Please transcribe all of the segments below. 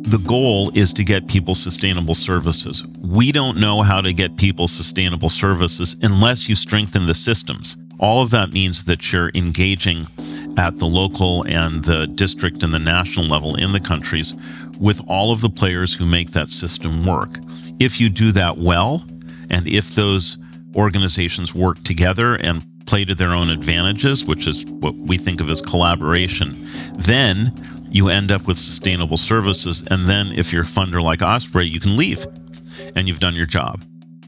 The goal is to get people sustainable services. We don't know how to get people sustainable services unless you strengthen the systems. All of that means that you're engaging at the local and the district and the national level in the countries with all of the players who make that system work. If you do that well, and if those organizations work together and play to their own advantages, which is what we think of as collaboration, then you end up with sustainable services. And then if you're a funder like Osprey, you can leave and you've done your job.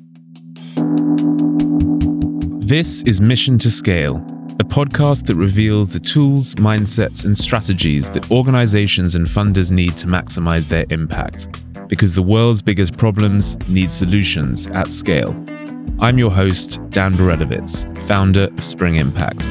This is Mission to Scale, a podcast that reveals the tools, mindsets, and strategies that organizations and funders need to maximize their impact. Because the world's biggest problems need solutions at scale. I'm your host, Dan Beredovitz, founder of Spring Impact.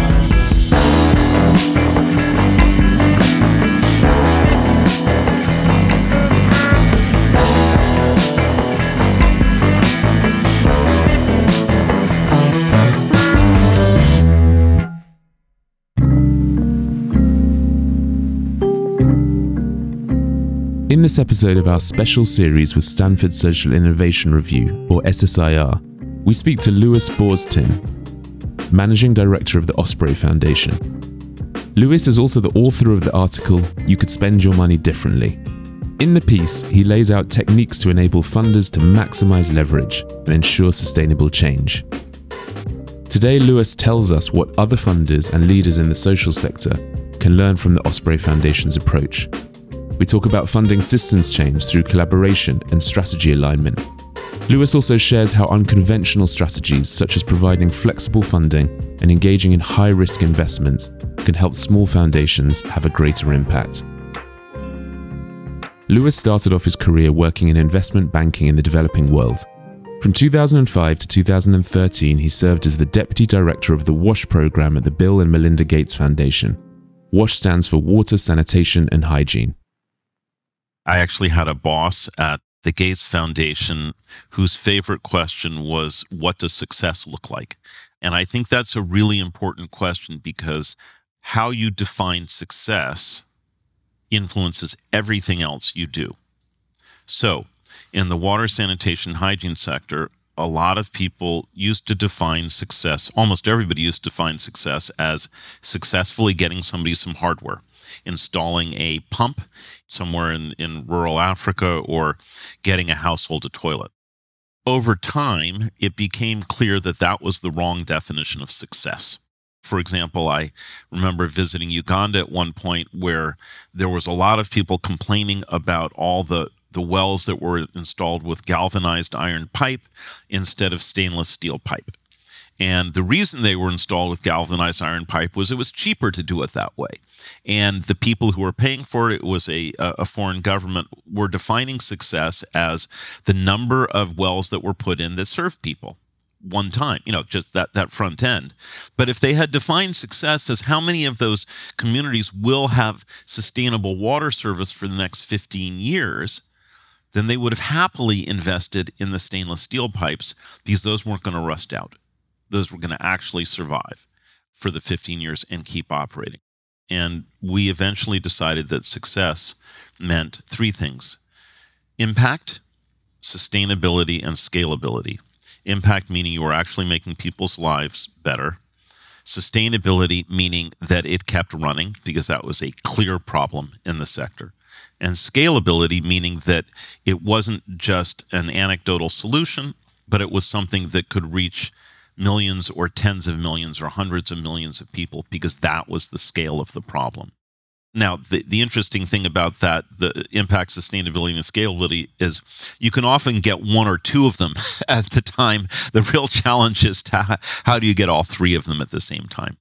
In this episode of our special series with Stanford Social Innovation Review, or SSIR, we speak to Louis Boorstin, Managing Director of the Osprey Foundation. Louis is also the author of the article, You Could Spend Your Money Differently. In the piece, he lays out techniques to enable funders to maximize leverage and ensure sustainable change. Today, Louis tells us what other funders and leaders in the social sector can learn from the Osprey Foundation's approach. We talk about funding systems change through collaboration and strategy alignment. Louis also shares how unconventional strategies such as providing flexible funding and engaging in high-risk investments can help small foundations have a greater impact. Louis started off his career working in investment banking in the developing world. From 2005 to 2013, he served as the Deputy Director of the WASH program at the Bill and Melinda Gates Foundation. WASH stands for Water, Sanitation and Hygiene. I actually had a boss at the Gates Foundation whose favorite question was, what does success look like? And I think that's a really important question because how you define success influences everything else you do. So in the water, sanitation, hygiene sector, a lot of people used to define success, almost everybody used to define success as successfully getting somebody some hardware, installing a pump somewhere in rural Africa, or getting a household a toilet. Over time, it became clear that that was the wrong definition of success. For example, I remember visiting Uganda at one point where there was a lot of people complaining about all the wells that were installed with galvanized iron pipe instead of stainless steel pipe. And the reason they were installed with galvanized iron pipe was it was cheaper to do it that way. And the people who were paying for it was a foreign government, were defining success as the number of wells that were put in that served people one time, just that front end. But if they had defined success as how many of those communities will have sustainable water service for the next 15 years, then they would have happily invested in the stainless steel pipes because those weren't going to rust out. Those were going to actually survive for the 15 years and keep operating. And we eventually decided that success meant three things: impact, sustainability, and scalability. Impact meaning you were actually making people's lives better. Sustainability meaning that it kept running because that was a clear problem in the sector. And scalability meaning that it wasn't just an anecdotal solution, but it was something that could reach millions or tens of millions or hundreds of millions of people because that was the scale of the problem. Now, the interesting thing about that, the impact, sustainability, and scalability, is you can often get one or two of them at the time. The real challenge is how do you get all three of them at the same time?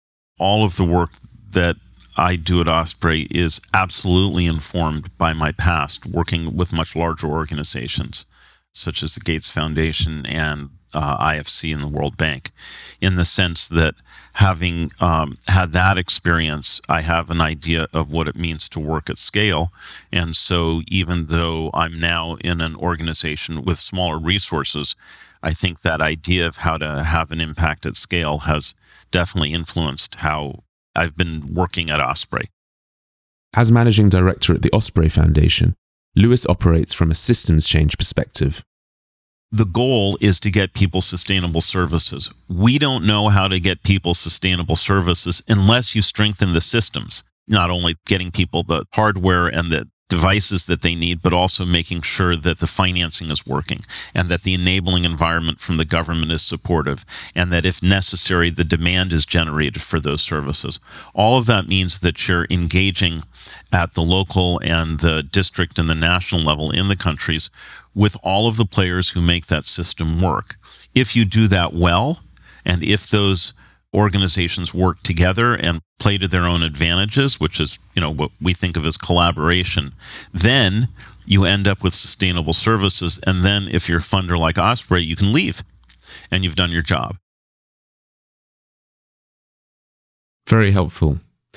All of the work that I do at Osprey is absolutely informed by my past working with much larger organizations, such as the Gates Foundation and IFC and the World Bank, in the sense that having had that experience, I have an idea of what it means to work at scale. And so even though I'm now in an organization with smaller resources, I think that idea of how to have an impact at scale has definitely influenced how I've been working at Osprey. As managing director at the Osprey Foundation, Lewis operates from a systems change perspective. The goal is to get people sustainable services. We don't know how to get people sustainable services unless you strengthen the systems, not only getting people the hardware and the devices that they need, but also making sure that the financing is working and that the enabling environment from the government is supportive and that if necessary, the demand is generated for those services. All of that means that you're engaging at the local and the district and the national level in the countries with all of the players who make that system work. If you do that well, and if those organizations work together and play to their own advantages, which is, what we think of as collaboration, then you end up with sustainable services. And then if you're a funder like Osprey, you can leave and you've done your job. Very helpful.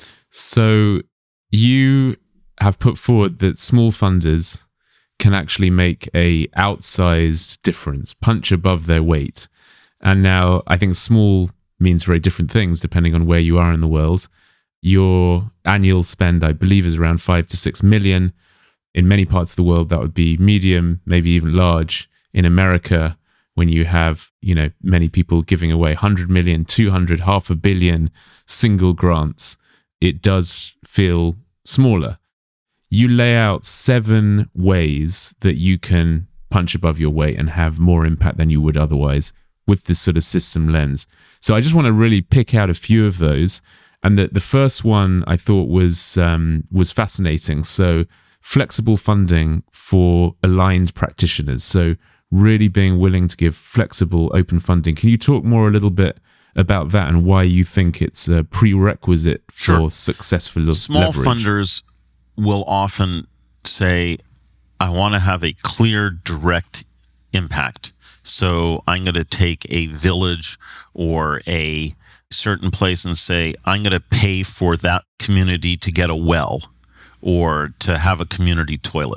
So you have put forward that small funders can actually make a outsized difference, punch above their weight. And now I think small means very different things depending on where you are in the world. Your annual spend, I believe, is around 5 to 6 million. In many parts of the world, that would be medium, maybe even large. In America, when you have, many people giving away 100 million, 200, half a billion single grants, it does feel smaller. You lay out 7 ways that you can punch above your weight and have more impact than you would otherwise with this sort of system lens. So I just want to really pick out a few of those. And the first one I thought was fascinating. So flexible funding for aligned practitioners. So really being willing to give flexible, open funding. Can you talk more a little bit about that and why you think it's a prerequisite for successful Small leverage? Funders will often say, I want to have a clear, direct impact. So I'm going to take a village or a certain place and say, I'm going to pay for that community to get a well or to have a community toilet.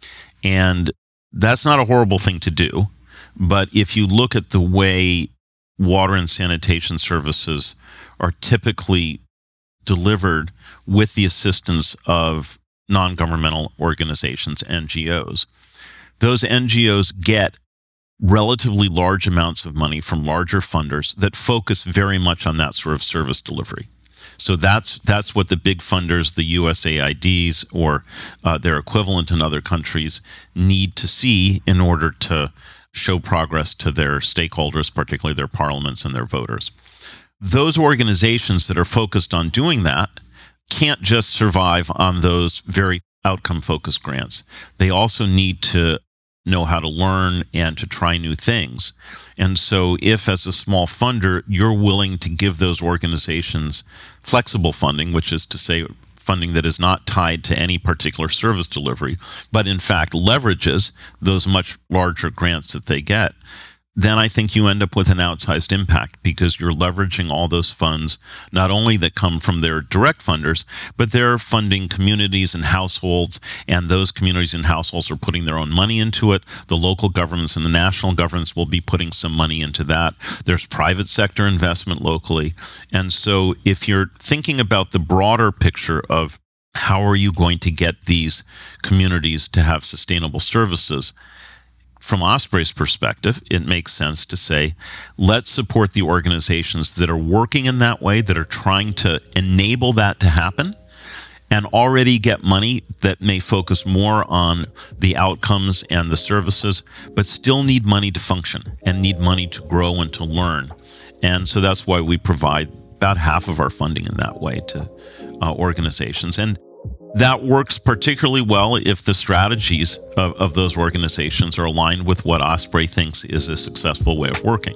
And that's not a horrible thing to do. But if you look at the way water and sanitation services are typically delivered with the assistance of non-governmental organizations, NGOs, those NGOs get relatively large amounts of money from larger funders that focus very much on that sort of service delivery. So that's what the big funders, the USAIDs or their equivalent in other countries, need to see in order to show progress to their stakeholders, particularly their parliaments and their voters. Those organizations that are focused on doing that can't just survive on those very outcome-focused grants. They also need to know how to learn and to try new things. And so if, as a small funder, you're willing to give those organizations flexible funding, which is to say funding that is not tied to any particular service delivery, but in fact leverages those much larger grants that they get, then I think you end up with an outsized impact because you're leveraging all those funds, not only that come from their direct funders, but they're funding communities and households, and those communities and households are putting their own money into it. The local governments and the national governments will be putting some money into that. There's private sector investment locally. And so if you're thinking about the broader picture of how are you going to get these communities to have sustainable services, from Osprey's perspective, it makes sense to say, let's support the organizations that are working in that way, that are trying to enable that to happen, and already get money that may focus more on the outcomes and the services, but still need money to function and need money to grow and to learn. And so that's why we provide about half of our funding in that way to organizations. And that works particularly well if the strategies of those organizations are aligned with what Osprey thinks is a successful way of working.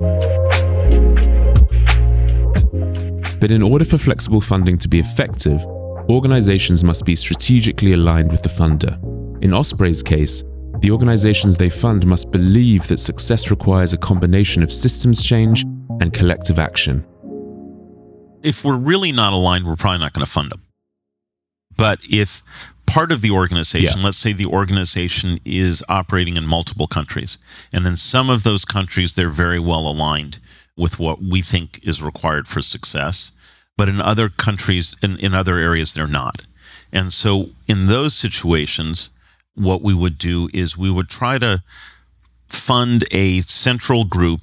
But in order for flexible funding to be effective, organizations must be strategically aligned with the funder. In Osprey's case, the organizations they fund must believe that success requires a combination of systems change and collective action. If we're really not aligned, we're probably not going to fund them. But if part of the organization, let's say the organization is operating in multiple countries, and then some of those countries, they're very well aligned with what we think is required for success, but in other countries, in other areas, they're not. And so in those situations, what we would do is we would try to fund a central group,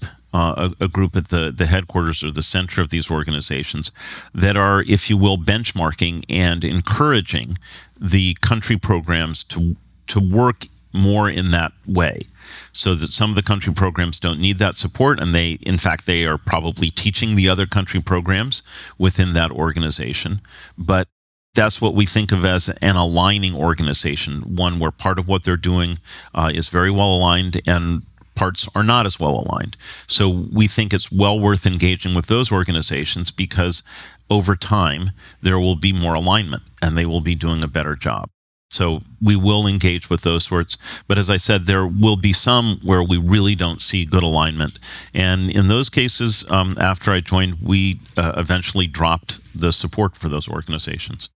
a group at the headquarters or the center of these organizations that are, if you will, benchmarking and encouraging the country programs to work more in that way, so that some of the country programs don't need that support, and they are probably teaching the other country programs within that organization. But that's what we think of as an aligning organization, one where part of what they're doing is very well aligned and parts are not as well aligned. So we think it's well worth engaging with those organizations, because over time there will be more alignment and they will be doing a better job. So we will engage with those sorts. But as I said, there will be some where we really don't see good alignment. And in those cases, after I joined, we eventually dropped the support for those organizations.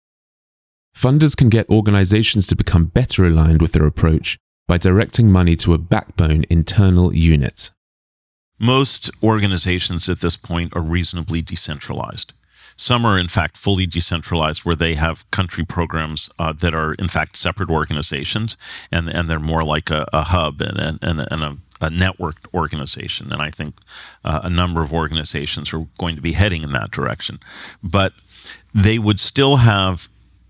Funders can get organizations to become better aligned with their approach by directing money to a backbone internal unit. Most organizations at this point are reasonably decentralized. Some are, in fact, fully decentralized, where they have country programs that are, in fact, separate organizations, and they're more like a hub and a networked organization. And I think a number of organizations are going to be heading in that direction. But they would still have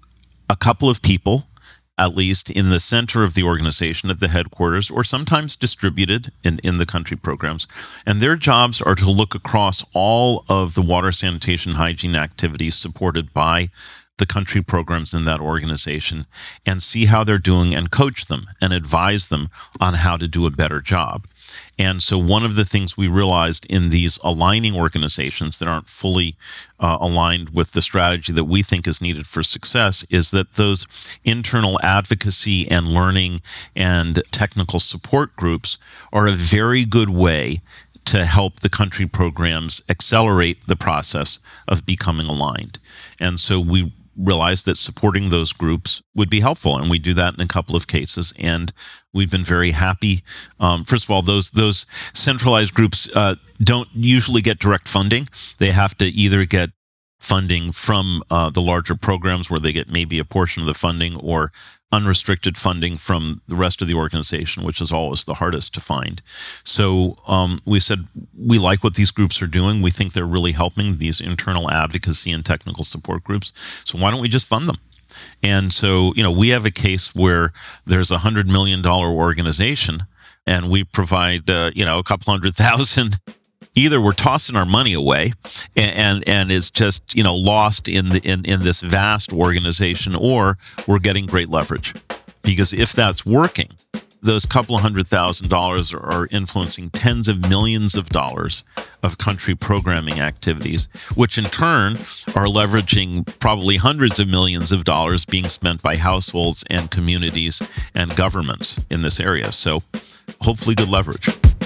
a couple of people, at least in the center of the organization at the headquarters, or sometimes distributed in the country programs. And their jobs are to look across all of the water, sanitation, hygiene activities supported by the country programs in that organization and see how they're doing and coach them and advise them on how to do a better job. And so one of the things we realized in these aligning organizations that aren't fully aligned with the strategy that we think is needed for success is that those internal advocacy and learning and technical support groups are a very good way to help the country programs accelerate the process of becoming aligned. And so we realized that supporting those groups would be helpful, and we do that in a couple of cases, and we've been very happy. First of all, those centralized groups don't usually get direct funding. They have to either get funding from the larger programs, where they get maybe a portion of the funding, or unrestricted funding from the rest of the organization, which is always the hardest to find. So we said, we like what these groups are doing. We think they're really helping these internal advocacy and technical support groups. So why don't we just fund them? And so, we have a case where there's a $100 million organization, and we provide, a couple $100,000. Either we're tossing our money away and it's just, lost in this vast organization, or we're getting great leverage. Because if that's working, those couple of $100,000 are influencing tens of millions of dollars of country programming activities, which in turn are leveraging probably hundreds of millions of dollars being spent by households and communities and governments in this area. So hopefully good leverage.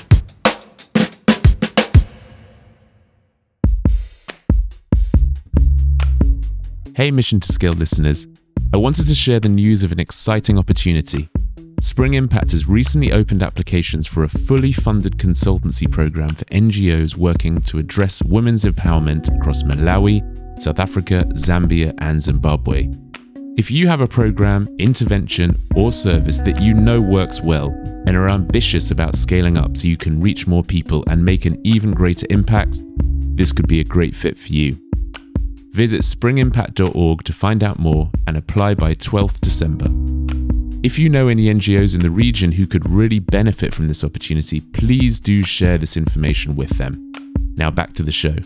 Hey Mission to Scale listeners, I wanted to share the news of an exciting opportunity. Spring Impact has recently opened applications for a fully funded consultancy program for NGOs working to address women's empowerment across Malawi, South Africa, Zambia, and Zimbabwe. If you have a program, intervention, or service that you know works well and are ambitious about scaling up so you can reach more people and make an even greater impact, this could be a great fit for you. Visit springimpact.org to find out more and apply by 12th December. If you know any NGOs in the region who could really benefit from this opportunity, please do share this information with them. Now back to the show.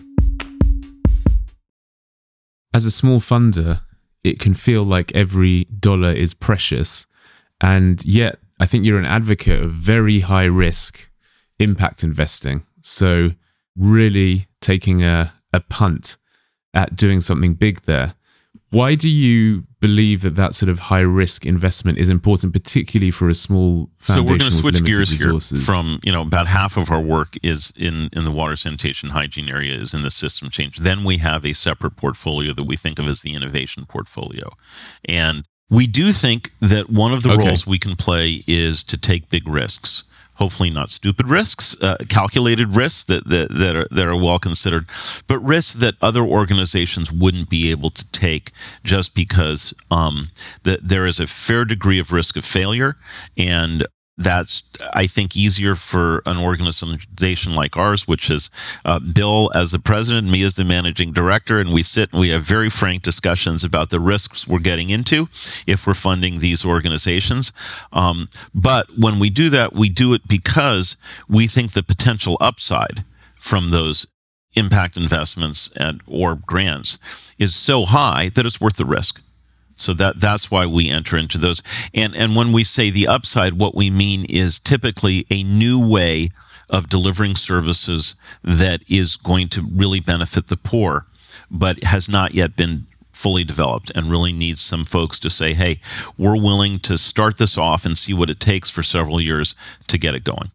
As a small funder, it can feel like every dollar is precious, and yet I think you're an advocate of very high risk impact investing. So really taking a punt at doing something big there. Why do you believe that sort of high risk investment is important, particularly for a small foundation? So we're going to switch gears resources? Here from, about half of our work is in the water, sanitation, hygiene area, is in the system change. Then we have a separate portfolio that we think of as the innovation portfolio. And we do think that one of the roles we can play is to take big risks. hopefully not stupid risks, calculated risks that are well considered, but risks that other organizations wouldn't be able to take just because that there is a fair degree of risk of failure. And that's, I think, easier for an organization like ours, which is Bill as the president, me as the managing director, and we sit and we have very frank discussions about the risks we're getting into if we're funding these organizations. But when we do that, we do it because we think the potential upside from those impact investments or grants is so high that it's worth the risk. So that's why we enter into those. And when we say the upside, what we mean is typically a new way of delivering services that is going to really benefit the poor, but has not yet been fully developed and really needs some folks to say, hey, we're willing to start this off and see what it takes for several years to get it going.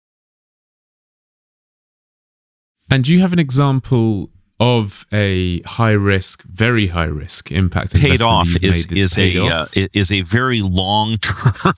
And do you have an example of a high risk, very high risk impact paid off investment is a very long term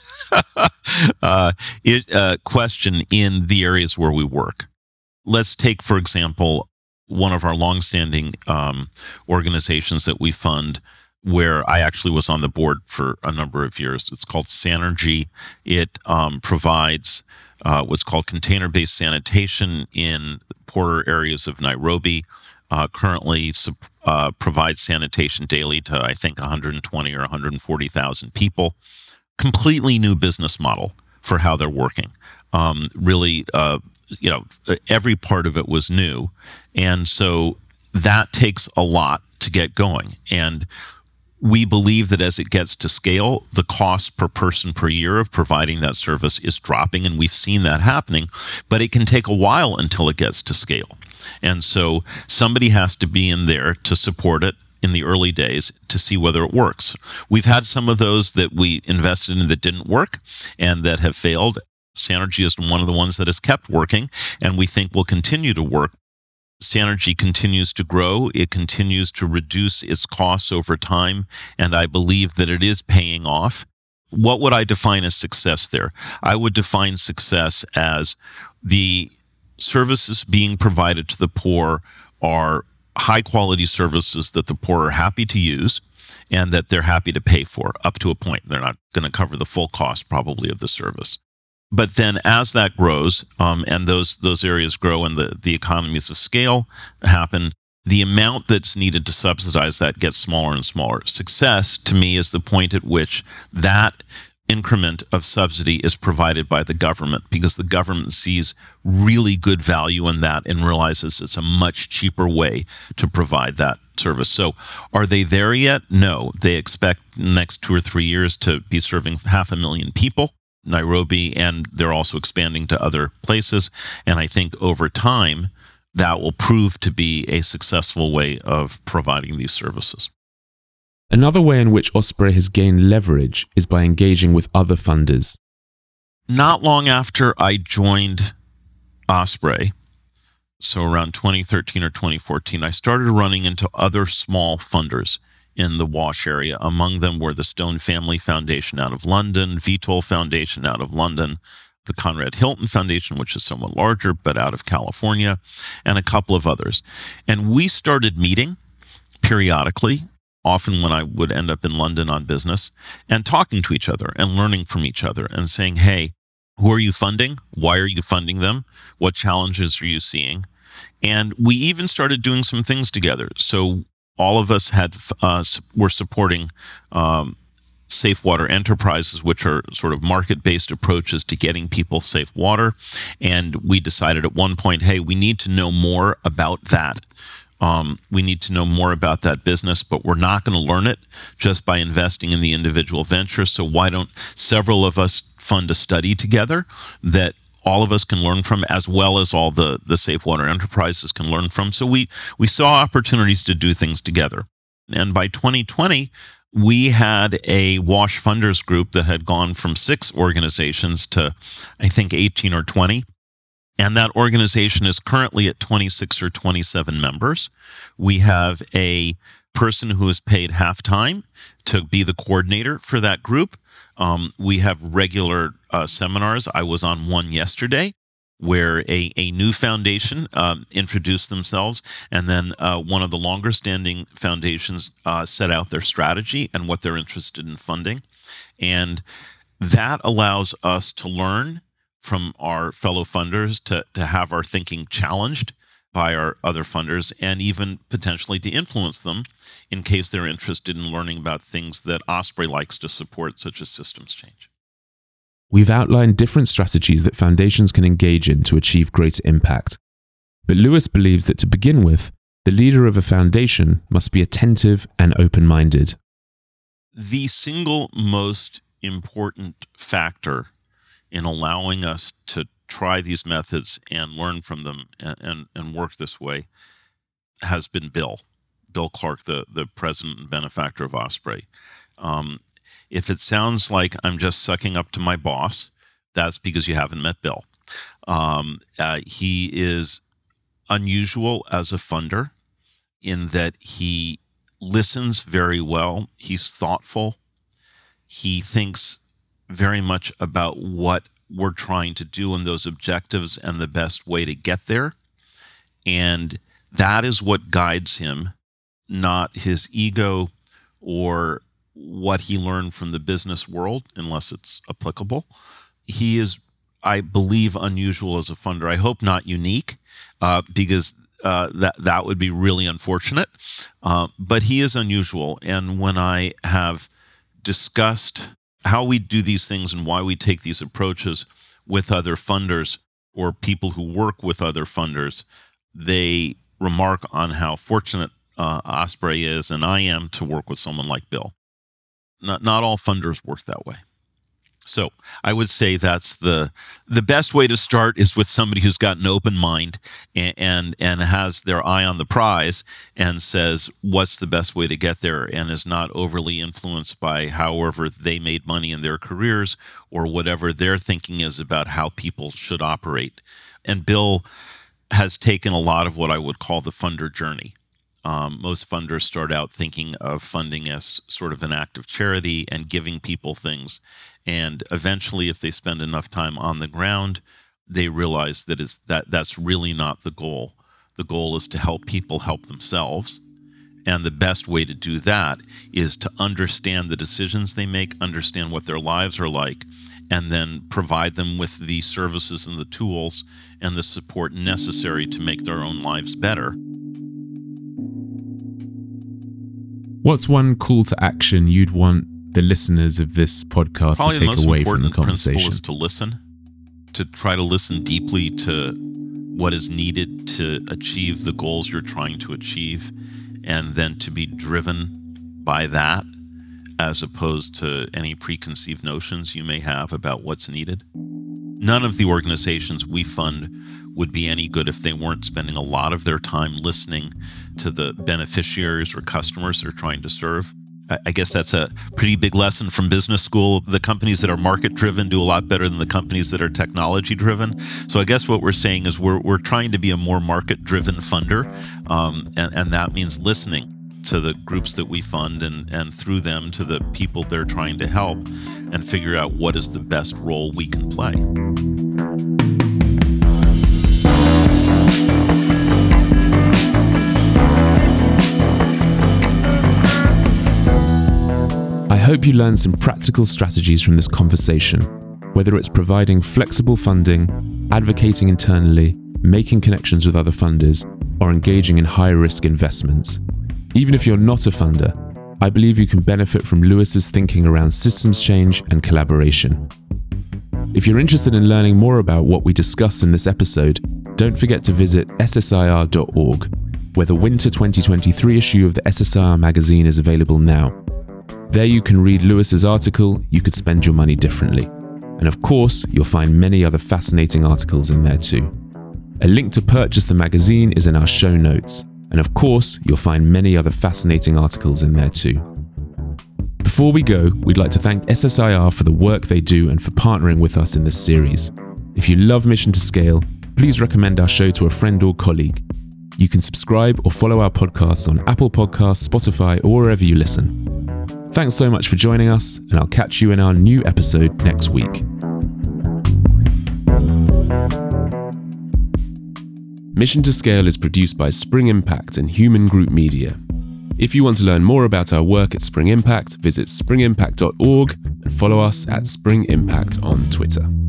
question in the areas where we work. Let's take, for example, one of our longstanding organizations that we fund, where I actually was on the board for a number of years. It's called Sanergy. It provides what's called container-based sanitation in poorer areas of Nairobi. Currently provides sanitation daily to, I think, 120 or 140,000 people. Completely new business model for how they're working. Really, every part of it was new. And so that takes a lot to get going. And we believe that as it gets to scale, the cost per person per year of providing that service is dropping, and we've seen that happening, but it can take a while until it gets to scale. And so somebody has to be in there to support it in the early days to see whether it works. We've had some of those that we invested in that didn't work and that have failed. Sanergy is one of the ones that has kept working, and we think will continue to work. Sanergy continues to grow. It continues to reduce its costs over time, and I believe that it is paying off. What would I define as success there? I would define success as the services being provided to the poor are high-quality services that the poor are happy to use and that they're happy to pay for up to a point. They're not going to cover the full cost probably of the service. But then as that grows and those areas grow and the economies of scale happen, the amount that's needed to subsidize that gets smaller and smaller. Success, to me, is the point at which that increment of subsidy is provided by the government, because the government sees really good value in that and realizes it's a much cheaper way to provide that service. So are they there yet? No. They expect in the next 2 or 3 years to be serving 500,000 people. Nairobi, and they're also expanding to other places. And I think over time, that will prove to be a successful way of providing these services. Another way in which Osprey has gained leverage is by engaging with other funders. Not long after I joined Osprey, so around 2013 or 2014, I started running into other small funders in the Wash area. Among them were the Stone Family Foundation out of London, VTOL Foundation out of London, the Conrad Hilton Foundation, which is somewhat larger, but out of California, and a couple of others. And we started meeting periodically, often when I would end up in London on business, and talking to each other and learning from each other and saying, hey, who are you funding? Why are you funding them? What challenges are you seeing? And we even started doing some things together. So all of us were supporting Safe Water Enterprises, which are sort of market-based approaches to getting people safe water. And we decided at one point, hey, we need to know more about that. We need to know more about that business, but we're not going to learn it just by investing in the individual venture. So why don't several of us fund a study together that all of us can learn from, as well as all the Safe Water Enterprises can learn from. So we saw opportunities to do things together. And by 2020, we had a WASH funders group that had gone from 6 organizations to, I think, 18 or 20. And that organization is currently at 26 or 27 members. We have a person who is paid half-time to be the coordinator for that group. We have regular seminars. I was on one yesterday where a new foundation introduced themselves, and then one of the longer-standing foundations set out their strategy and what they're interested in funding. And that allows us to learn from our fellow funders, to have our thinking challenged by our other funders, and even potentially to influence them in case they're interested in learning about things that Osprey likes to support, such as systems change. We've outlined different strategies that foundations can engage in to achieve greater impact. But Lewis believes that to begin with, the leader of a foundation must be attentive and open-minded. The single most important factor in allowing us to try these methods and learn from them and work this way has been Bill Clark, the president and benefactor of Osprey. If it sounds like I'm just sucking up to my boss, that's because you haven't met Bill. He is unusual as a funder in that he listens very well. He's thoughtful. He thinks very much about what we're trying to do and those objectives and the best way to get there. And that is what guides him, not his ego or what he learned from the business world, unless it's applicable. He is, I believe, unusual as a funder. I hope not unique, because that would be really unfortunate. But he is unusual. And when I have discussed how we do these things and why we take these approaches with other funders or people who work with other funders, they remark on how fortunate Osprey is, and I am, to work with someone like Bill. Not all funders work that way. So I would say that's the best way to start is with somebody who's got an open mind and has their eye on the prize and says, what's the best way to get there, and is not overly influenced by however they made money in their careers or whatever their thinking is about how people should operate. And Bill has taken a lot of what I would call the funder journey. Most funders start out thinking of funding as sort of an act of charity and giving people things. And eventually, if they spend enough time on the ground, they realize that that's really not the goal. The goal is to help people help themselves. And the best way to do that is to understand the decisions they make, understand what their lives are like, and then provide them with the services and the tools and the support necessary to make their own lives better. What's one call to action you'd want the listeners of this podcast Probably to take away from the conversation? Probably the most important principle is to listen, to try to listen deeply to what is needed to achieve the goals you're trying to achieve, and then to be driven by that as opposed to any preconceived notions you may have about what's needed. None of the organizations we fund would be any good if they weren't spending a lot of their time listening to the beneficiaries or customers they're trying to serve. I guess that's a pretty big lesson from business school. The companies that are market-driven do a lot better than the companies that are technology-driven. So I guess what we're saying is we're trying to be a more market-driven funder, and that means listening to the groups that we fund and through them to the people they're trying to help, and figure out what is the best role we can play. I hope you learned some practical strategies from this conversation, whether it's providing flexible funding, advocating internally, making connections with other funders, or engaging in high-risk investments. Even if you're not a funder, I believe you can benefit from Lewis's thinking around systems change and collaboration. If you're interested in learning more about what we discussed in this episode, don't forget to visit ssir.org, where the winter 2023 issue of the SSIR magazine is available now. There you can read Lewis's article, You Could Spend Your Money Differently. And of course, you'll find many other fascinating articles in there too. A link to purchase the magazine is in our show notes. And of course, you'll find many other fascinating articles in there too. Before we go, we'd like to thank SSIR for the work they do and for partnering with us in this series. If you love Mission to Scale, please recommend our show to a friend or colleague. You can subscribe or follow our podcasts on Apple Podcasts, Spotify, or wherever you listen. Thanks so much for joining us, and I'll catch you in our new episode next week. Mission to Scale is produced by Spring Impact and Human Group Media. If you want to learn more about our work at Spring Impact, visit springimpact.org and follow us at Spring Impact on Twitter.